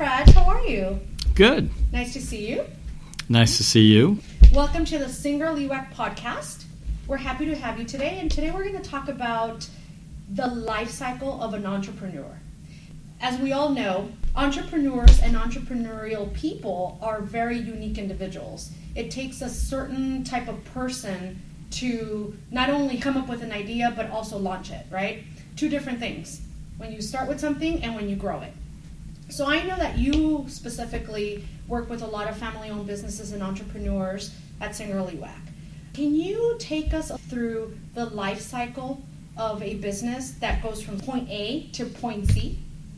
Craig. How are you? Good. Nice to see you. Nice to see you. Welcome to the Singer Liwak podcast. We're happy to have you today, and today we're going to talk about the life cycle of an entrepreneur. As we all know, entrepreneurs and entrepreneurial people are very unique individuals. It takes a certain type of person to not only come up with an idea, but also launch it, right? Two different things. When you start with something and when you grow it. So I know that you specifically work with a lot of family-owned businesses and entrepreneurs at Singer Liwak. Can you take us through the life cycle of a business that goes from point A to point Z?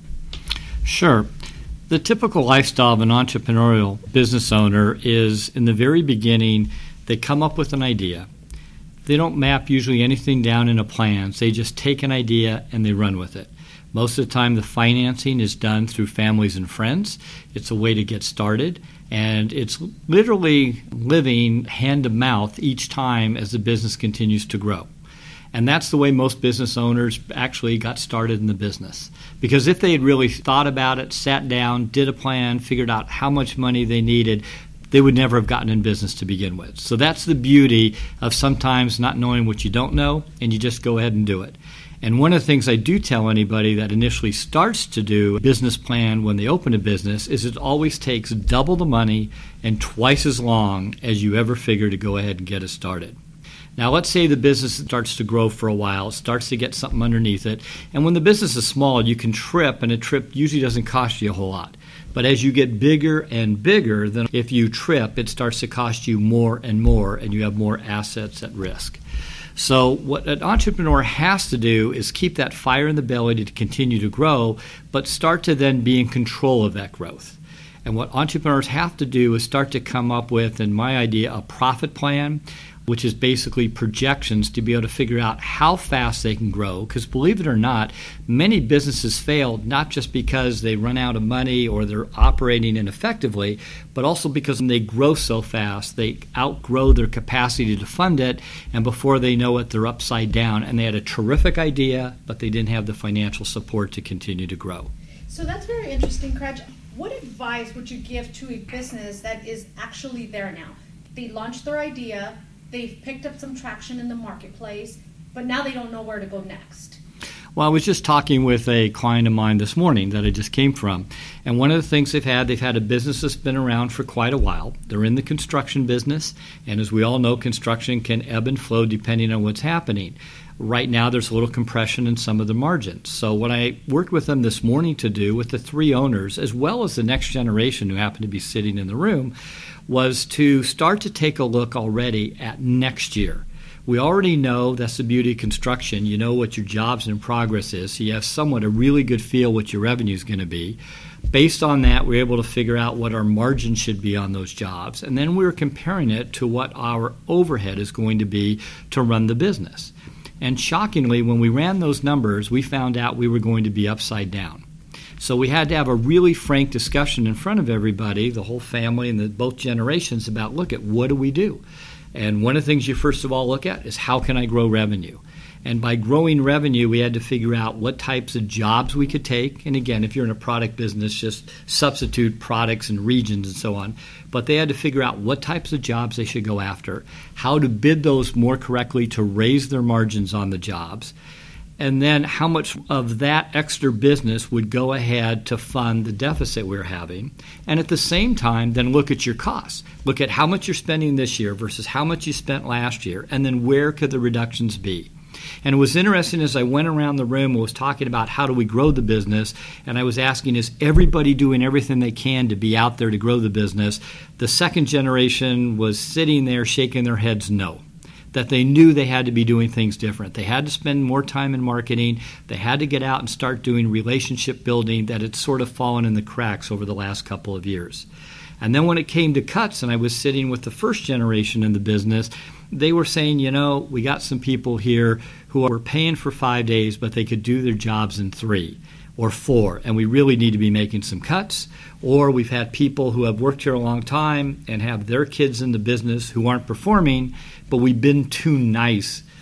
Sure. The typical lifestyle of an entrepreneurial business owner is, in the very beginning, they come up with an idea. They don't map usually anything down in a plan. They just take an idea and they run with it. Most of the time, the financing is done through families and friends. It's a way to get started, and it's literally living hand to mouth each time as the business continues to grow. And that's the way most business owners actually got started in the business. Because if they had really thought about it, sat down, did a plan, figured out how much money they needed, they would never have gotten in business to begin with. So that's the beauty of sometimes not knowing what you don't know, and you just go ahead and do it. And one of the things I do tell anybody that initially starts to do a business plan when they open a business is it always takes double the money and twice as long as you ever figure to go ahead and get it started. Now, let's say the business starts to grow for a while, starts to get something underneath it, and when the business is small, you can trip, and a trip usually doesn't cost you a whole lot. But as you get bigger and bigger, then if you trip, it starts to cost you more, and you have more assets at risk. So what an entrepreneur has to do is keep that fire in the belly to continue to grow, but start to then be in control of that growth. And what entrepreneurs have to do is start to come up with, in my idea, a profit plan, which is basically projections to be able to figure out how fast they can grow. Because believe it or not, many businesses fail not just because they run out of money or they're operating ineffectively, but also because when they grow so fast, they outgrow their capacity to fund it, and before they know it, they're upside down. And they had a terrific idea, but they didn't have the financial support to continue to grow. So that's very interesting, Craig. What advice would you give to a business that is actually there now? They launched their idea, they've picked up some traction in the marketplace, but now they don't know where to go next. Well, I was just talking with a client of mine this morning that I just came from, and one of the things they've had a business that's been around for quite a while. They're in the construction business, and as we all know, construction can ebb and flow depending on what's happening. Right now, there's a little compression in some of the margins. So what I worked with them this morning to do with the three owners, as well as the next generation who happened to be sitting in the room, was to start to take a look already at next year. We already know that's the beauty of construction. You know what your jobs in progress is, so you have somewhat a really good feel what your revenue is going to be. Based on that, we're able to figure out what our margin should be on those jobs. And then we're comparing it to what our overhead is going to be to run the business. And shockingly, when we ran those numbers, we found out we were going to be upside down. So we had to have a really frank discussion in front of everybody, the whole family and both generations, about, look at what do we do? And one of the things you first of all look at is how can I grow revenue? And by growing revenue, we had to figure out what types of jobs we could take. And again, if you're in a product business, just substitute products and regions and so on. But they had to figure out what types of jobs they should go after, how to bid those more correctly to raise their margins on the jobs, and then how much of that extra business would go ahead to fund the deficit we're having. And at the same time, then look at your costs. Look at how much you're spending this year versus how much you spent last year, and then where could the reductions be. And it was interesting as I went around the room and was talking about how do we grow the business, and I was asking, is everybody doing everything they can to be out there to grow the business? The second generation was sitting there shaking their heads no. That they knew they had to be doing things different. They had to spend more time in marketing. They had to get out and start doing relationship building that had sort of fallen in the cracks over the last couple of years. And then when it came to cuts, and I was sitting with the first generation in the business, they were saying, we got some people here who were paying for 5 days, but they could do their jobs in 3 or 4, and we really need to be making some cuts. Or we've had people who have worked here a long time and have their kids in the business who aren't performing, but we've been too nice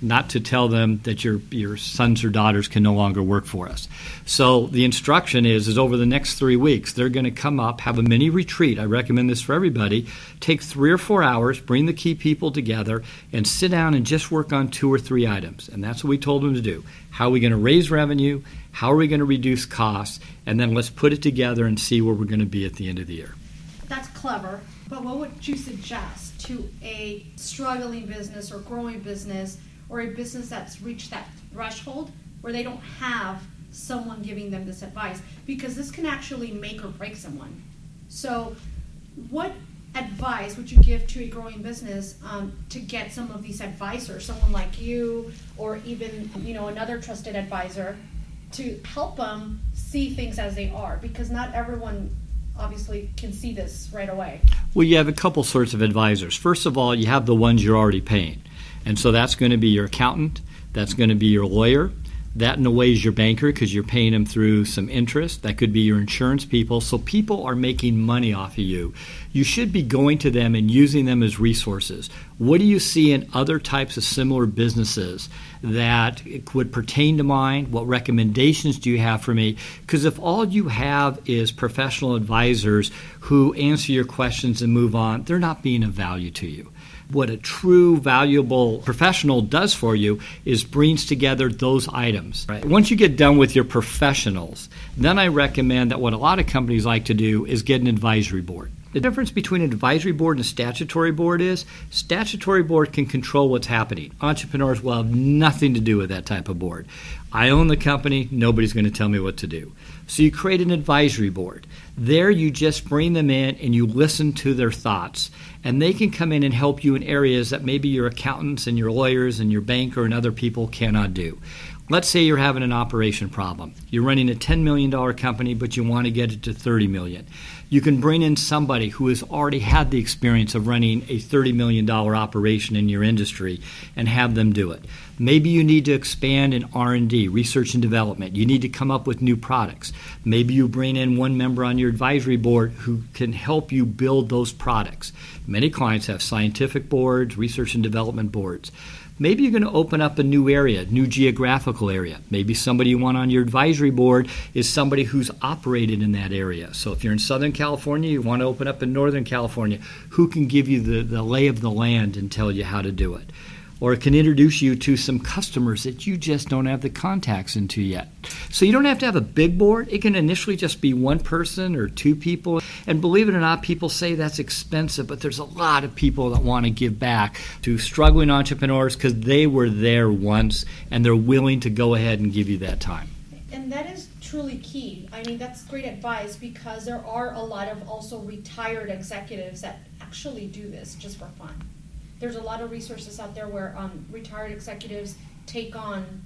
not to tell them that your sons or daughters can no longer work for us. So the instruction is over the next 3 weeks, they're going to come up, have a mini retreat. I recommend this for everybody. Take 3 or 4 hours, bring the key people together, and sit down and just work on 2 or 3 items. And that's what we told them to do. How are we going to raise revenue? How are we going to reduce costs? And then let's put it together and see where we're going to be at the end of the year. That's clever. But what would you suggest to a struggling business or growing business or a business that's reached that threshold where they don't have someone giving them this advice? Because this can actually make or break someone. So what advice would you give to a growing business to get some of these advisors, someone like you or even another trusted advisor, to help them see things as they are? Because not everyone obviously can see this right away. Well, you have a couple sorts of advisors. First of all, you have the ones you're already paying. And so that's going to be your accountant, that's going to be your lawyer, that in a way is your banker because you're paying them through some interest. That could be your insurance people. So people are making money off of you. You should be going to them and using them as resources. What do you see in other types of similar businesses that would pertain to mine? What recommendations do you have for me? Because if all you have is professional advisors who answer your questions and move on, they're not being of value to you. What a true, valuable professional does for you is brings together those items. Right? Once you get done with your professionals, then I recommend that what a lot of companies like to do is get an advisory board. The difference between an advisory board and a statutory board is statutory board can control what's happening. Entrepreneurs will have nothing to do with that type of board. I own the company. Nobody's going to tell me what to do. So you create an advisory board. There you just bring them in and you listen to their thoughts. And they can come in and help you in areas that maybe your accountants and your lawyers and your banker and other people cannot do. Let's say you're having an operation problem. You're running a $10 million company, but you want to get it to $30 million. You can bring in somebody who has already had the experience of running a $30 million operation in your industry and have them do it. Maybe you need to expand in R&D, research and development. You need to come up with new products. Maybe you bring in one member on your advisory board who can help you build those products. Many clients have scientific boards, research and development boards. Maybe you're going to open up a new area, new geographical area. Maybe somebody you want on your advisory board is somebody who's operated in that area. So if you're in Southern California, you want to open up in Northern California, who can give you the lay of the land and tell you how to do it? Or it can introduce you to some customers that you just don't have the contacts into yet. So you don't have to have a big board. It can initially just be one person or 2 people. And believe it or not, people say that's expensive, but there's a lot of people that want to give back to struggling entrepreneurs because they were there once and they're willing to go ahead and give you that time. And that is truly key. I mean, that's great advice because there are a lot of also retired executives that actually do this just for fun. There's a lot of resources out there where retired executives take on,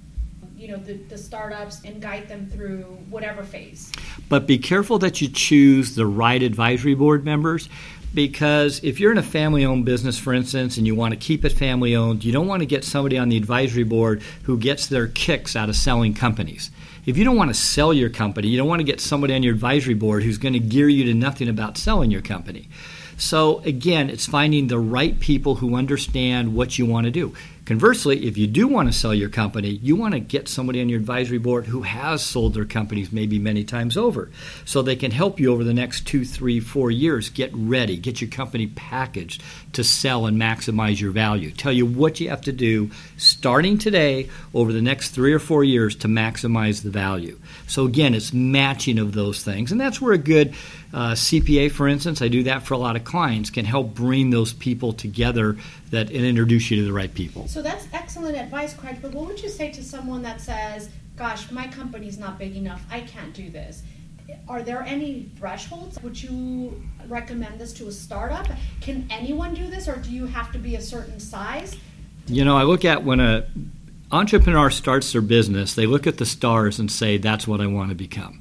the startups and guide them through whatever phase. But be careful that you choose the right advisory board members, because if you're in a family-owned business, for instance, and you want to keep it family-owned, you don't want to get somebody on the advisory board who gets their kicks out of selling companies. If you don't want to sell your company, you don't want to get somebody on your advisory board who's going to gear you to nothing about selling your company. So again, it's finding the right people who understand what you want to do. Conversely, if you do want to sell your company, you want to get somebody on your advisory board who has sold their companies maybe many times over, so they can help you over the next 2, 3, 4 years get ready, get your company packaged to sell and maximize your value. Tell you what you have to do starting today over the next 3 or 4 years to maximize the value. So again, it's matching of those things. And that's where a good CPA, for instance, I do that for a lot of clients, can help bring those people together and introduce you to the right people. So that's excellent advice, Craig, but what would you say to someone that says, gosh, my company's not big enough, I can't do this? Are there any thresholds? Would you recommend this to a startup? Can anyone do this, or do you have to be a certain size? I look at when an entrepreneur starts their business, they look at the stars and say, that's what I want to become.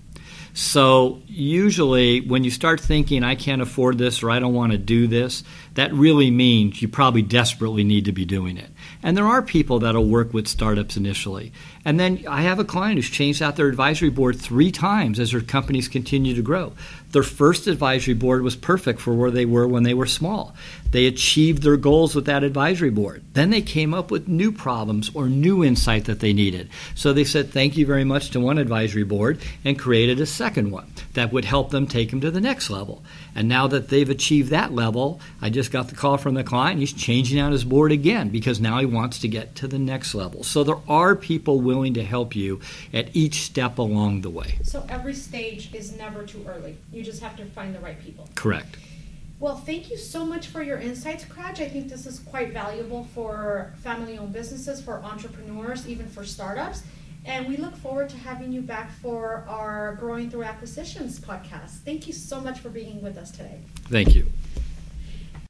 So usually when you start thinking, I can't afford this or I don't want to do this, that really means you probably desperately need to be doing it. And there are people that will work with startups initially. And then I have a client who's changed out their advisory board 3 times as their companies continue to grow. Their first advisory board was perfect for where they were when they were small. They achieved their goals with that advisory board. Then they came up with new problems or new insight that they needed. So they said thank you very much to one advisory board and created a second one that would help them take them to the next level. And now that they've achieved that level, I just got the call from the client. He's changing out his board again because now he wants to get to the next level. So there are people willing to help you at each step along the way. So every stage is never too early. You just have to find the right people. Correct. Well, thank you so much for your insights, Cratch. I think this is quite valuable for family-owned businesses, for entrepreneurs, even for startups. And we look forward to having you back for our Growing Through Acquisitions podcast. Thank you so much for being with us today. Thank you.